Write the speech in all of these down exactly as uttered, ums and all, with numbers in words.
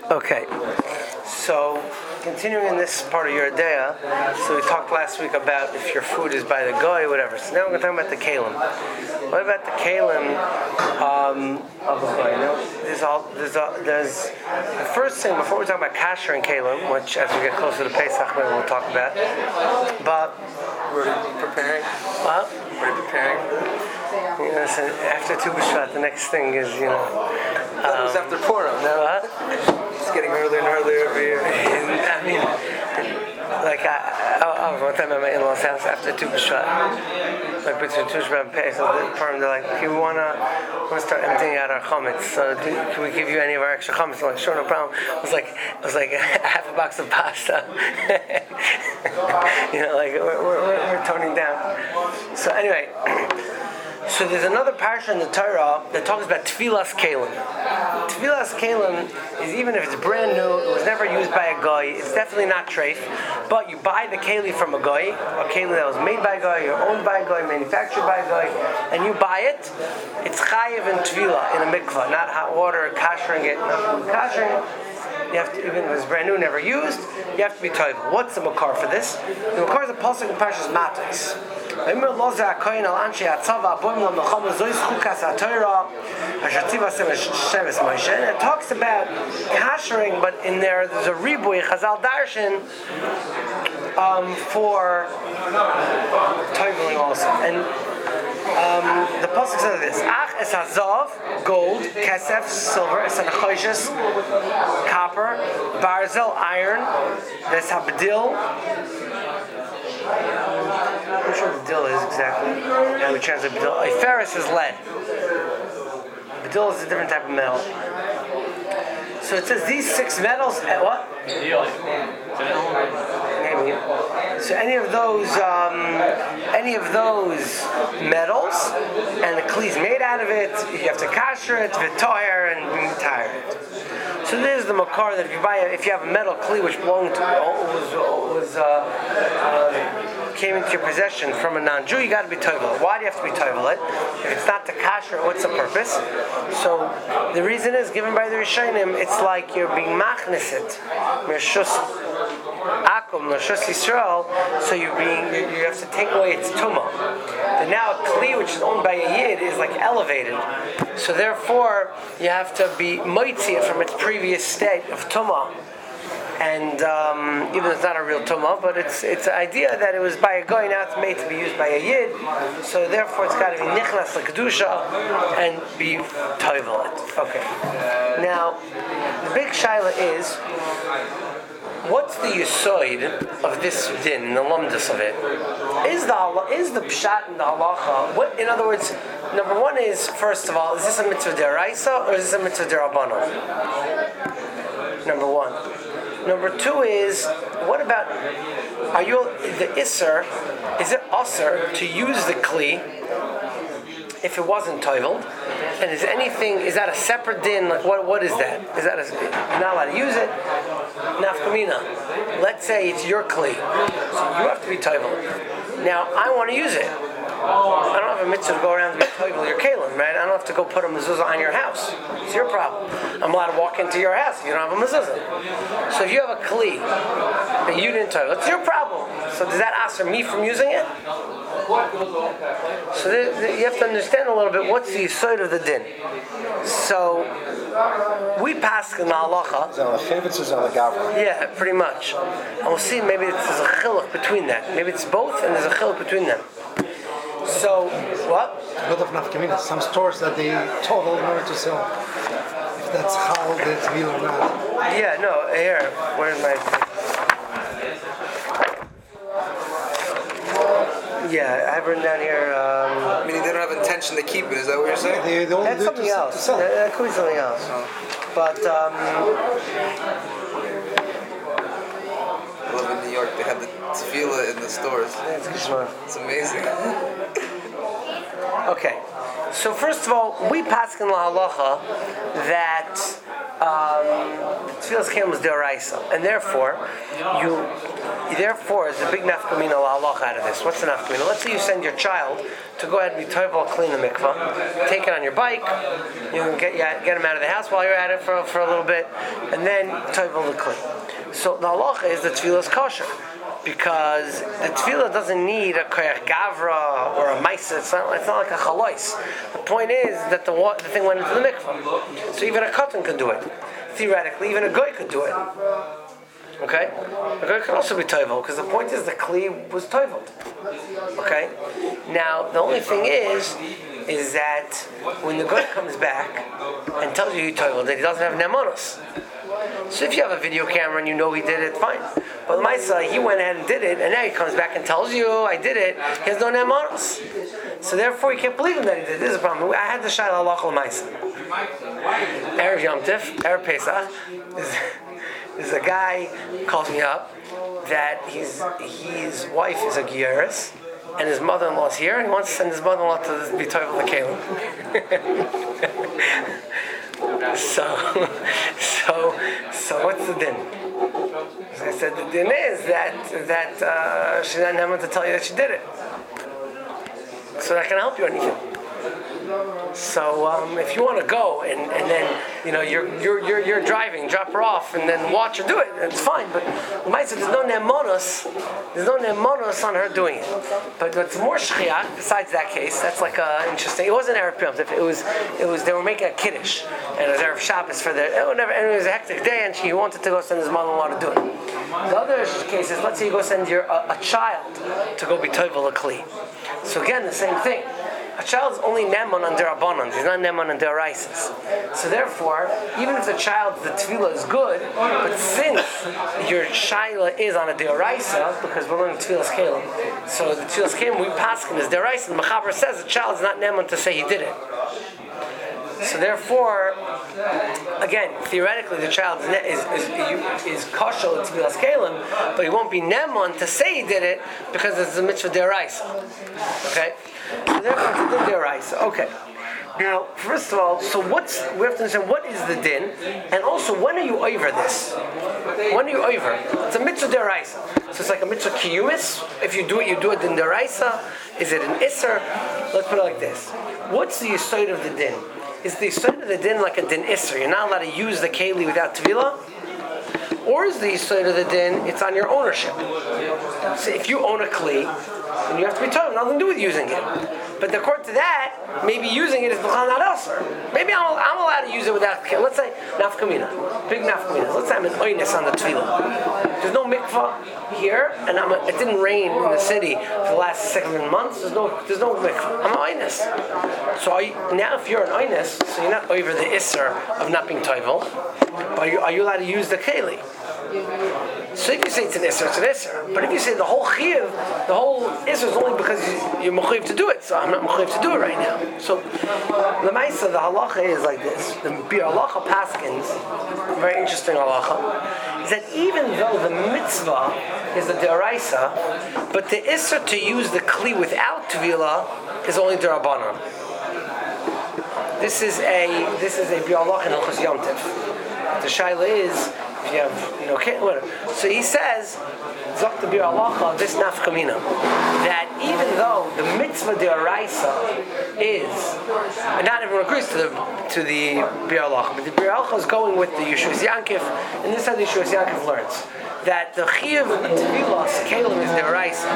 Okay, so continuing in this part of your idea, so we talked last week about if your food is by the goy, whatever. So now we're going to talk about the kalim. What about the kalim um, of the goy? Now, there's all there's all, there's the first thing before we talk about kasher and kalim, which as we get closer to Pesach, maybe we'll talk about. But we're preparing. What? We're preparing. You know, so after Tu B'Shvat, the next thing is you know. That was after Purim. Now what? It's getting earlier and earlier every year. I mean, like I, I, I was one time at my in-laws' house after Tu B'Shvat, like between Tu B'Shvat and Pesach, the Purim, they're like, "Okay, we wanna, we wanna start emptying out our chametz. So do, can we give you any of our extra chametz?" I'm like, "Sure, no problem." It was like, it was like half a box of pasta. You know, like we're we're, we're toning down. So anyway. So there's another parsha in the Torah that talks about Tfilas Kalim. Tfilas Kalim is even if it's brand new, it was never used by a guy, it's definitely not treif, but you buy the keli from a guy, a keli that was made by a guy, or owned by a guy, manufactured by a guy, and you buy it, it's chayiv in Tvila, in a mikvah, not hot water, kashering it, not kashering it. You have to, even if it's brand new, never used, you have to be toiv. What's the makar for this? The makar is a pasuk in Parshas Matos. It talks about kashering, but in there there's a ribui chazal darshan um, for toivling also. And Um, the pasuk says this: Ach es hazav, gold, kesef, silver, es hanachoshes, copper, barzel, iron, des habdil. I'm not sure what bedil is exactly. How we translate bedil. A ferris is lead. Bedil is a different type of metal. So it says these six metals. At what? Maybe. So any of those, um, any of those metals, and the kli is made out of it. You have to kasher it, v'toyer, and retire it. So this is the makar that if you buy, a, if you have a metal kli which belonged to, was was uh, uh, came into your possession from a non-Jew, you got to be toivel. Why do you have to be toivel it? If it's not to kasher, what's the purpose? So the reason is given by the Rishonim. It's like you're being machnis it. Akum, Nashus Yisrael, so you're being, you have to take away its tumah. And now a kli, which is owned by a yid, is like elevated. So therefore, you have to be mitzi it from its previous state of tumah. And um, even though it's not a real tumah, but it's it's an idea that it was by a guy, now it's made to be used by a yid. So therefore, it's got to be nichnas l'kedusha and be toivel it. Okay. Now, the big shaila is, what's the yisoid of this din, the lumdus of it? Is the is the pshat in the halacha? What, in other words, number one is, first of all, is this a mitzvah deraisa or is this a mitzvah derabbanan? Number one. Number two is, what about, are you, the isser, is it usser to use the kli if it wasn't toiveled? And is anything, is that a separate din? Like what? What is that? Is that a, you're not allowed to use it? Nafkamina. Let's say it's your kli, so you have to be toiveled. Now I want to use it. I don't have a mitzvah to go around and be toivel your kalim, right? I don't have to go put a mezuzah on your house. It's your problem. I'm allowed to walk into your house if you don't have a mezuzah. So if you have a kli that you didn't toivel, it's your problem. So does that answer me from using it? So there, there, you have to understand a little bit what's the yisoid of the din. So we pass in the halacha. Yeah, pretty much. And we'll see. Maybe there's a chiluk between that. Maybe it's both, and there's a chiluk between them. So what? A bit of nafkamina. Some stores that they total in order to sell. If that's how that's real or not. Yeah. No. Here. Where's my? Yeah, I have written down here. Um, Meaning they don't have intention to keep it. Is that what you're saying? They, they only that's do something to, else. To sell. That, that could be something else. Oh. But um, I live in New York. They have the tefillah in the stores. That's good. It's amazing. Okay, so first of all, we pass in la halacha that um, tefillas kelim is deraisa, and therefore you, therefore there's a big nafkamina halacha out of this. What's the nafkamina? Let's say you send your child to go ahead and be toivel, clean the mikvah, take it on your bike, you can get get him out of the house while you're at it for for a little bit, and then toivel the clean. So the halacha is the tefillah is kosher. Because the tefillah doesn't need a koyach gavra or a maisa. It's not, it's not like a chalois. The point is that the, the thing went into the mikvah. So even a katan could do it. Theoretically, even a goy could do it. Okay? A goy could also be toivel, because the point is the kli was toiveled. Okay? Now, the only thing is, is that when the goy comes back and tells you he toiveled it, he doesn't have nemonos. So if you have a video camera and you know he did it, fine. But my son, he went ahead and did it, and now he comes back and tells you, I did it. He has no nemanos. So therefore, you can't believe him that he did it. This is a problem. I had the shayla halacha l'maisa. Erev Yom Tif, Erev Pesach. There's a guy who calls me up that his his wife is a gieris, and his mother-in-law is here, and he wants to send his mother-in-law to be toivel l'kelim. So, so, so what's the din? I said the din is that that uh, she doesn't have to tell you that she did it. So that can help you or anything. So um, if you want to go and, and then you know you're you're you're you're driving, drop her off, and then watch her do it, it's fine. But there's no nemonos, there's no nemonos on her doing it. But what's more shchiach besides that case, that's like uh, interesting. It wasn't Erev Yom Tif. It was it was they were making a kiddush, and it was Erev Shabbos for the it, never, and it was a hectic day, and she wanted to go send his mother-in-law to do it. The other case is, let's say you go send your a, a child to go be toivel l'kli. So again, the same thing. A child is only neman on derabanan. He's not neman on deraisis. So therefore, even if the child, the tefillah is good, but since your shaila is on a deraisa, because we're learning tefillah's kelim, so the tefillah's kelim we paskin is deraisa. The mechaber says the child is not neman to say he did it. So therefore, again, theoretically, the child is is is, is kosher to be kelim, but he won't be neman to say he did it because it's a mitzvah deraisa. Okay, so therefore it's a din deraisa. Okay. Now, first of all, so what's we have to understand what is the din, and also when are you over this? When are you over? It's a mitzvah deraisa. So it's like a mitzvah kiyumis. If you do it, you do it in deraisa. Is it an isser? Let's put it like this. What's the yesod of the din? Is the yesod of the din like a din isser? You're not allowed to use the keli without tevilah? Or is the yesod of the din, it's on your ownership? So if you own a kli, then you have to be told, nothing to do with using it. But according to that, maybe using it is b'chal not elser. Maybe I'm, I'm allowed to use it without keli. Let's say nafkamina, big nafkamina. Let's say I'm an oinus on the tevilah. There's no mikvah here, and I'm a, it didn't rain in the city for the last seven months. There's no there's no mikvah. I'm an oinus. So are you, now if you're an oinus, so you're not over the isser of not being toivel, but are you, are you allowed to use the keli? So if you say it's an isser, it's an isser. But if you say the whole chiyuv, the whole isser is only because you're mechuyev to do it, so I'm not mechuyev to do it right now. So the ma'isa, the halacha is like this. The bir halacha paskins, very interesting halacha, is that even though the mitzvah is the deraisa, but the isser to use the kli without tevilah is only derabanan. This is a this is a bir halacha in Hilchos Yom Tif. The shaila is. You have, you know, whatever. So he says, Zok the Bir Halacha, this nafkamina, that even though the mitzvah deraisa is, and not everyone agrees to the to the Bir Halacha, but the Bir Halacha is going with the Yeshua Yankif, and this is how the Yeshua Yankif learns that the chiyuv tevilas kelim is deraisa,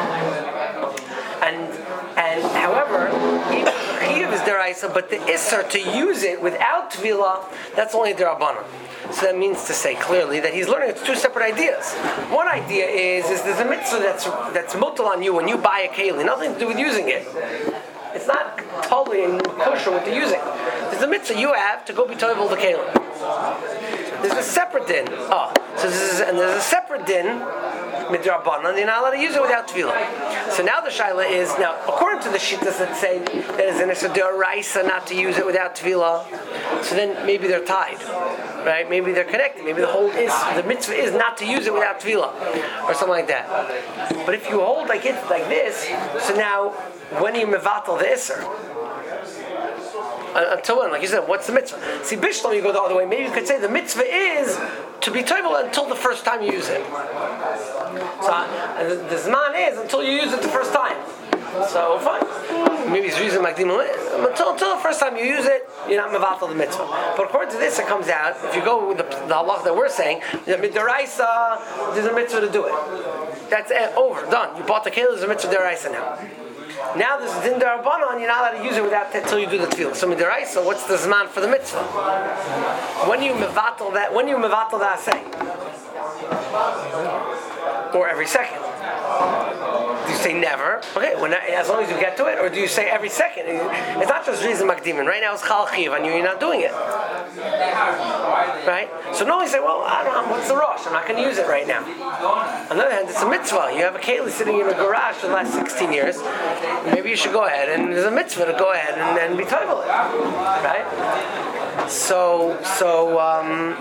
and and however, even the chiyuv is deraisa, but the isser to use it without tevilah, that's only derabanan. So that means to say clearly that he's learning it's two separate ideas. One idea is, is there's a mitzvah that's that's mutal on you when you buy a keli, nothing to do with using it. It's not totally kosher with the using. There's a mitzvah you have to go be toivel the keli. There's a separate din. Oh, so this is, and there's a separate din midrabanan. You're not allowed to use it without tevilah. So now the shaila is now according to the shittas that say that is an issa d'oraisa not to use it without tevilah. So then maybe they're tied, right? Maybe they're connected. Maybe the whole is the mitzvah is not to use it without tevilah or something like that. But if you hold like it like this, so now when you mevatel the isser. Uh, until when, like you said, what's the mitzvah? See, Bishlam, you go the other way. Maybe you could say the mitzvah is to be toivel until the first time you use it. So uh, the, the zman is until you use it the first time. So fine. Maybe it's reason like until until the first time you use it, you're not mevatel the mitzvah. But according to this, it comes out if you go with the, the halach that we're saying, the midaraisa, there's a mitzvah to do it. That's it, over, done. You bought the keli, there's a mitzvah deraisa now. Now there's din darabanan, you're not allowed to use it without until you do the tefillah. So midaraisa, what's the zman for the mitzvah? When you mevatel that, when you mevatel that say, or every second. Do you say never? Okay, when that, as long as you get to it, or do you say every second? It's not just reason makdimin. Right now it's chal chiv, and you're not doing it. Right? So normally you say, well, I don't know, what's the rush? I'm not going to use it right now. On the other hand, it's a mitzvah. You have a keli sitting in a garage for the last sixteen years. Maybe you should go ahead, and there's a mitzvah to go ahead and, and be toivel it. Right? So, so, um,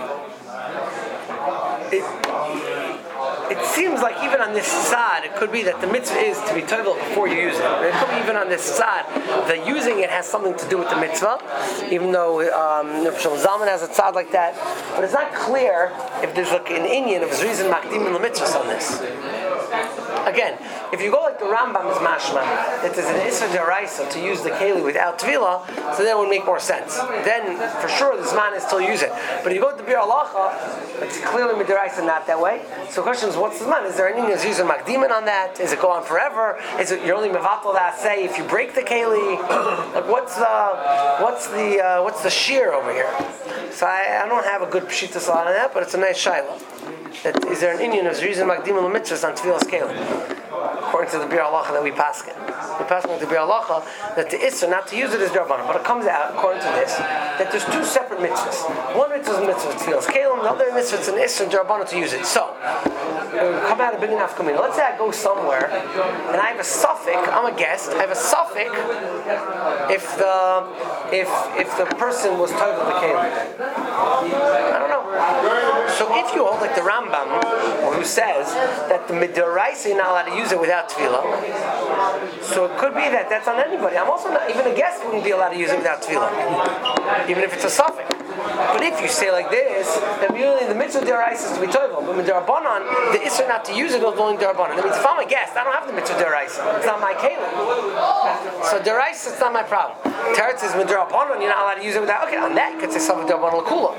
it, It seems like even on this side, it could be that the mitzvah is to be toivel before you use it. It could be even on this side, that using it has something to do with the mitzvah, even though um, Zalman has a side like that. But it's not clear if there's like an Indian of his reason makdim in the mitzvahs on this. Again, if you go like the Rambam is mashma, that there's an Isra Deraisa to use the keli without Tvila, so that would make more sense. Then, for sure, this man is still use it. But if you go to Bir Alacha, it's clearly Midiraisa not that way. So the question is, what's the man? Is there anything that's using Makdiman on that? Is it go on forever? Is it you're only Mevatel that say if you break the keli? Like what's the what's the uh, what's the shear over here? So I, I don't have a good pshita on that, but it's a nice shaila. That is there an Indian who's using Makdiman l'mitzvahs on Tfilas keli? According to the Bir Halacha that we paskin. We paskin with the Bir Halacha that the Isser not to use it is Darbanan. But it comes out, according to this, that there's two separate mitzvahs. One mitzvah is a mitzvah Tfilas Kelim, the other mitzvah is an Isser Darbanan to use it. So, come out a big enough community. Let's say I go somewhere and I have a suffix, I'm a guest, I have a suffix if the if if the person was toivel the Kelim. I don't know. So if you hold like the Rambam, who says that the Midaraisa you're not allowed to use it without tefillah, so it could be that that's on anybody. I'm also not, even a guest wouldn't be allowed to use it without tefillah, even if it's a suffix. But if you say like this, then really the mitzvah deraisa is to be toivel, but midarabanan, the isser not to use it is only derabanan. That means if I'm a guest, I don't have the mitzvah deraisa. It's not my kelim. So deraisa, it's not my problem. Teretz is midarabanan, you're not allowed to use it without. Okay, on that you could say something derabanan l'kula.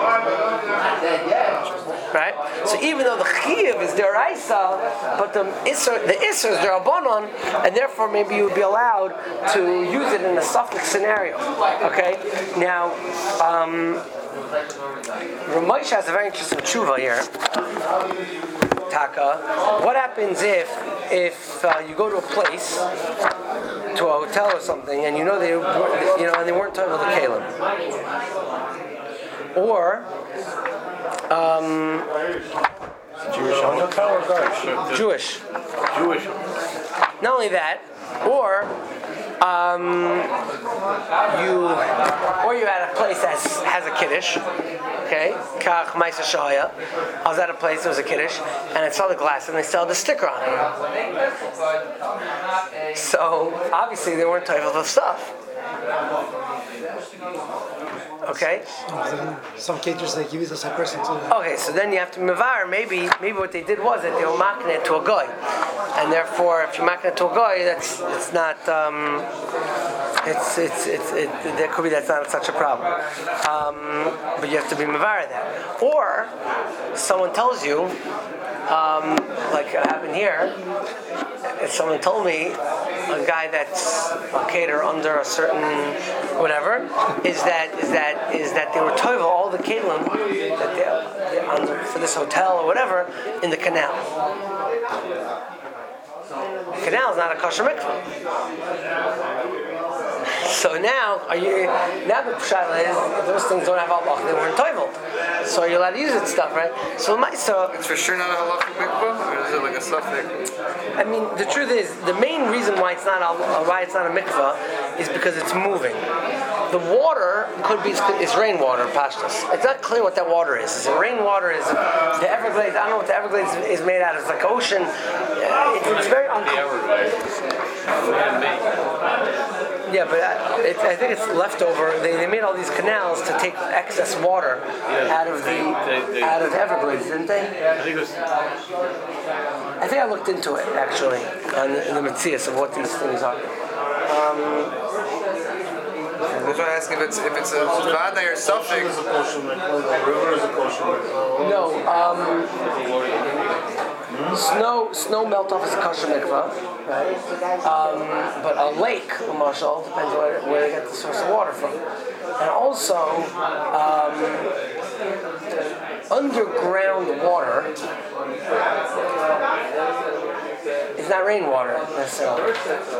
Right? So even though the chiyuv is deraisa, but the isser, the isser is derabanan, and therefore maybe you would be allowed to use it in a suffix scenario. Okay? Now, um, Ramosha has a very interesting tshuva here. Taka, what happens if if uh, you go to a place, to a hotel or something, and you know they, you know, and they weren't talking about the kalim, or um, Jewish hotel or Garish? Jewish. Jewish. Not only that, or. Um, you, or you're at a place that has a kiddush, okay? Kach Maisa Shaya. I was at a place there was a kiddush, and I saw the glass, and they still had the sticker on it. So obviously they weren't type of stuff. Okay. Some caterers they give it as a person too. Okay, so then you have to mevar. Maybe, maybe what they did was that they were making it to a guy, and therefore, if you're making it to a guy, that's it's not. Um, it's it's it's it, there could be that's not such a problem, um, but you have to be mevar that. Or someone tells you, um, like it happened here. If someone told me a guy that's a caterer under a certain whatever is that is that is that they were toivel all the kelim that they, they under for this hotel or whatever in the canal. The canal is not a kosher mikvah. So now, are you now the pshat is those things don't have halach, they weren't toivel. So you're allowed to use it stuff, right? So my so it's for sure not a halachic mikvah, or is it like a suffix? I mean, the truth is, the main reason why it's not a, why it's not a mikvah is because it's moving. The water could be is rainwater, pashtus. It's not clear what that water is. Is it rainwater? Is the Everglades? I don't know what the Everglades is made out of. It's like ocean. It's very unclear. Yeah, but I, it, I think it's leftover. They, they made all these canals to take excess water out of the they- they- out of the Everglades, didn't they? I think it was. I think I looked into it actually on the, in the Matthias of what these things are. That's why I ask if it's if it's a vada or Ocean something. is a kosher mikvah. The river is a kosher mikvah. No, um, snow snow melt off is a kosher mikvah, right? Um, but a lake, marshal, depends where, where they get the source of water from. And also, um, underground water is not rainwater necessarily.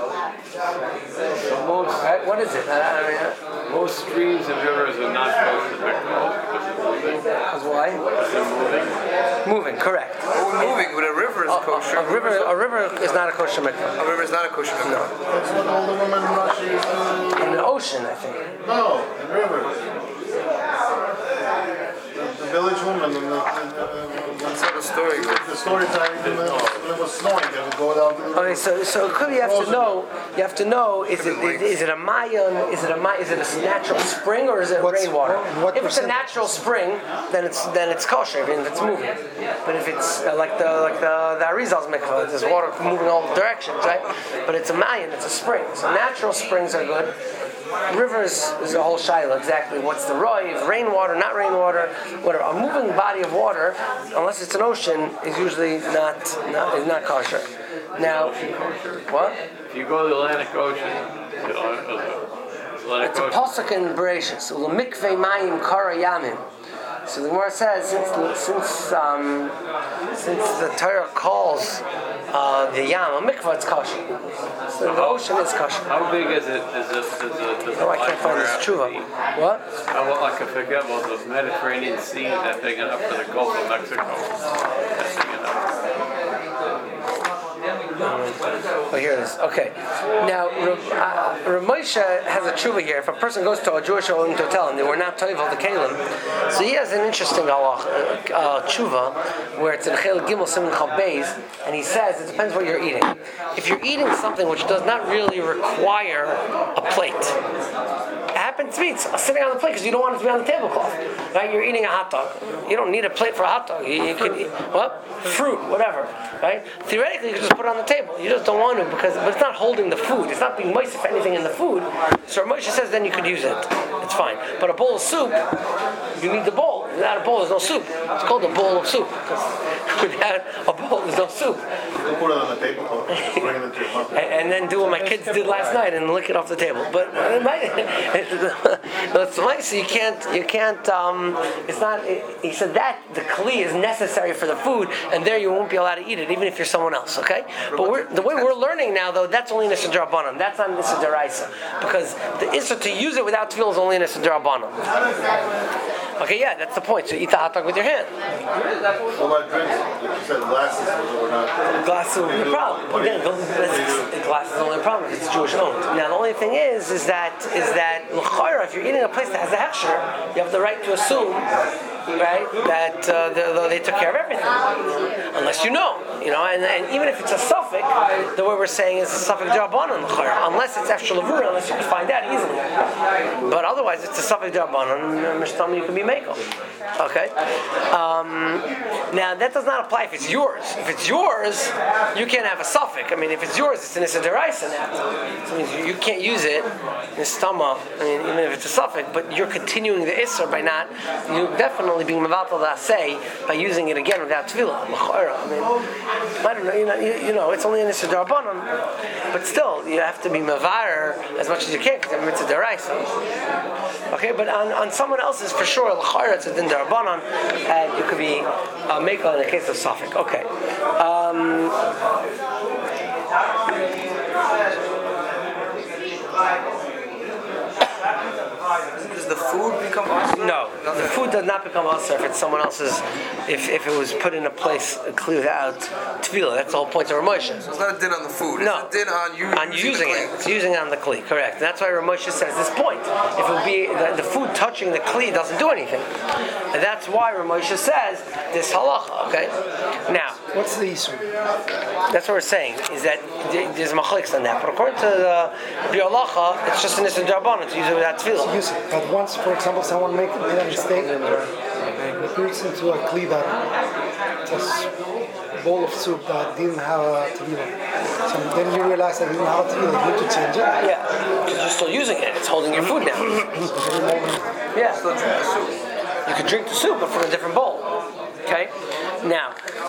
Most, Right? What is it? I, I mean, uh, most streams and rivers are not supposed to mikvah because they're moving. because why? They're moving. Moving, correct. Oh, we're moving, but a river is A, kosher. a river, a river is not a kosher mikvah. A river is not a kosher. No. That's what all the women in Russia used to. In the ocean, I think. No, in rivers. The, the village woman in the, the, That's how the story goes. the, the story time when, the, when it was snowing, they would go down to the Okay, so so it could be you have to know. You have to know is it is it a mayan? Is it a ma- is it a natural spring or is it What's- rainwater? what If it's a percent- natural spring, then it's then it's kosher. If it's moving. But if it's uh, like the like the the Arizal's mikvah, there's water moving all directions, right? But it's a mayan. It's a spring. So natural springs are good. Rivers is a whole shiloh. Exactly. What's the roiv? Rainwater, not rainwater. Whatever. A moving body of water, unless it's an ocean, is usually not not is not kosher. Now, what? If you go to the Atlantic Ocean, you know, uh, Atlantic It's a Ocean. pasuk in Bereshis. Ulamikvei mayim kara yamim. So the Gemara says since since um, since the Torah calls uh, the yam a mikvah, it's kosher. So the ocean is kosher. How big is it? Is this? Is it? Does Oh, I the can't find this Blackwater tshuva. have to be- What? How about like I forget? Well, the Mediterranean Sea is that big enough for the Gulf of Mexico. That's big enough. Oh, here it is. Okay. Now, uh, Rav Moshe has a tshuva here. If a person goes to a Jewish home to tell him they were not toivel the kalim, so he has an interesting halach, uh, uh, tshuva where it's in Chel Gimel Siman Chal Beis, and he says it depends what you're eating. If you're eating something which does not really require a plate, it happens to me. It's sitting on the plate because you don't want it to be on the tablecloth. Right? You're eating a hot dog. You don't need a plate for a hot dog. You, you can eat what? Fruit, whatever. Right? Theoretically, you can just put it on the table. You just don't want to because, but it's not holding the food. It's not being moist if anything in the food. So Moshe says then you could use it. It's fine. But a bowl of soup, you need the bowl. Without a bowl, there's no soup. It's called a bowl of soup. Without a bowl, there's no soup. You can put it on the tablecloth, bring it into your mouth. And, and then do what my kids did last night and lick it off the table. But it might, it's nice. You can't. You can't. Um, it's not. It, he said that the kli is necessary for the food, and there you won't be allowed to eat it, even if you're someone else. Okay. But we're, the way we're learning now, though, that's only Nissa Darabanan. That's not Nissa Daraisa, because the issa to use it without tefillah is only Nissa Darabanan. Okay. Yeah, that's the point. So eat the hot dog with your hand. What about drinks? Like you said, glasses or not. Glass is only a problem. Again, the, the glass is only a problem if it's Jewish owned. Now the only thing is, is that is that l'chayra, if you're eating a place that has a hechsher, you have the right to assume, right, that uh, they, they took care of everything, unless you know, you know, and, and even if it's a suffix, the way we're saying is a suffix d'Rabbanan l'chayra, unless it's extra lavura, unless you can find out easily. But otherwise, it's a suffix d'Rabbanan. Mishnah you can be mekel. Okay. Um, now that does not apply if it's yours. If it's yours, you can't have a suffix. I mean, if it's yours, it's an issa deraisa now. So it means you can't use it in stomach. I mean, even if it's a suffix, but you're continuing the issa by not. You're definitely being mevatel the asay by using it again without tefillah. I mean, I don't know. You know, you, you know, it's only an issa derabanan, but still, you have to be mevarer as much as you can because it's a deraisa. Okay, but on, on someone else's, for sure, l'chayra it's a din derabanan, and you could be uh, mekel in the case of suffix. Okay. Um, Does the food become awesome? No, the food does not become usher if it's someone else's. If, if it was put in a place cleared out tefillah, that's the whole point of Ramosha. So it's not a din on the food. No, it's a din on you on using, using the it. kli. It's using it on the kli, correct. And that's why Ramosha says this point. If it would be the, the food touching the kli doesn't do anything, and that's why Ramosha says this halacha. Okay, now. What's the issue? That's what we're saying, is that there's machaliks on that. But according to the Bialacha, it's just an issue d'Rabbanan to use it without tefillah. Use it. But once, for example, someone make, made a mistake, he puts into a kli that just a bowl of soup that didn't have a tevilah. So then you realize that it didn't have a tevilah. You need to change it. Yeah, because you're still using it. It's holding your food now. Yeah. You could drink the soup, but from a different bowl. Okay? Now,